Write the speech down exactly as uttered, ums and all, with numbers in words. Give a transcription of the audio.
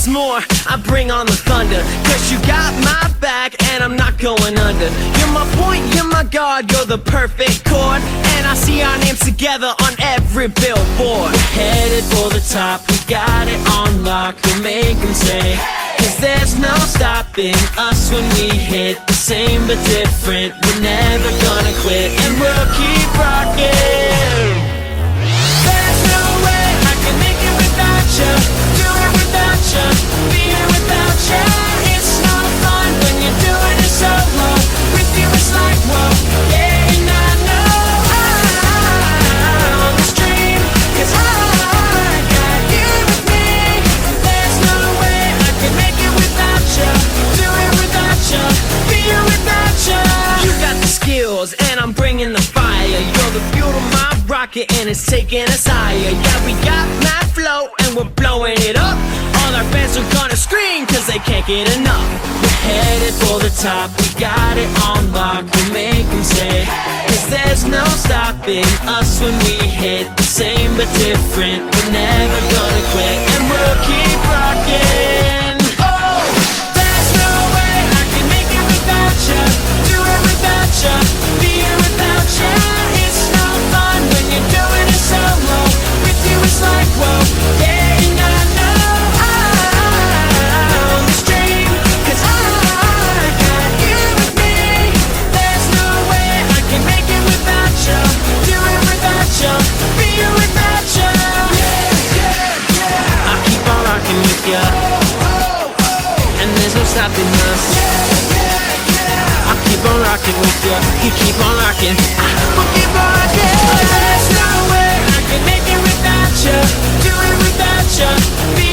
once more, I bring on the thunder, cause you got my back and I'm not going under. You're my point, you're my guard, you're the perfect chord, and I see our names together on every billboard. We're headed for the top, we got it on lock, we'll make them say, cause there's no stopping us when we hit. The same but different, we're never gonna quit, and we'll keep rocking. There's no way I can make it without you, do it without you, be here without you. It's no fun when you're doing it solo, with you it's like whoa, yeah, and I know I'm on this dream, cause I got you with me. There's no way I can make it without you, do it without you, be here without you. You got the skills and I'm bringing the fire, you're the fuel to my rocket and it's taking us higher. Yeah, we got mad flow and we're blowing it up. All our fans are gonna scream cause they can't get enough. We're headed for the top, we got it on lock, we'll make them say, cause there's no stopping us when we hit. The same but different, we're never gonna quit, and we'll keep rocking. Oh, there's no way I can make it without you, do it without you, be here without you. It's no fun when you're doing it solo, with you it's like whoa, yeah, and I know I'm on this dream, cause I got you with me. There's no way I can make it without you, do it without you, be here without you. Yeah, yeah, yeah. I keep on rocking with you, and there's no stopping us. I keep on rocking with you, you keep on rocking, I will keep on rocking. There's no way I can make it without you, do it without you, be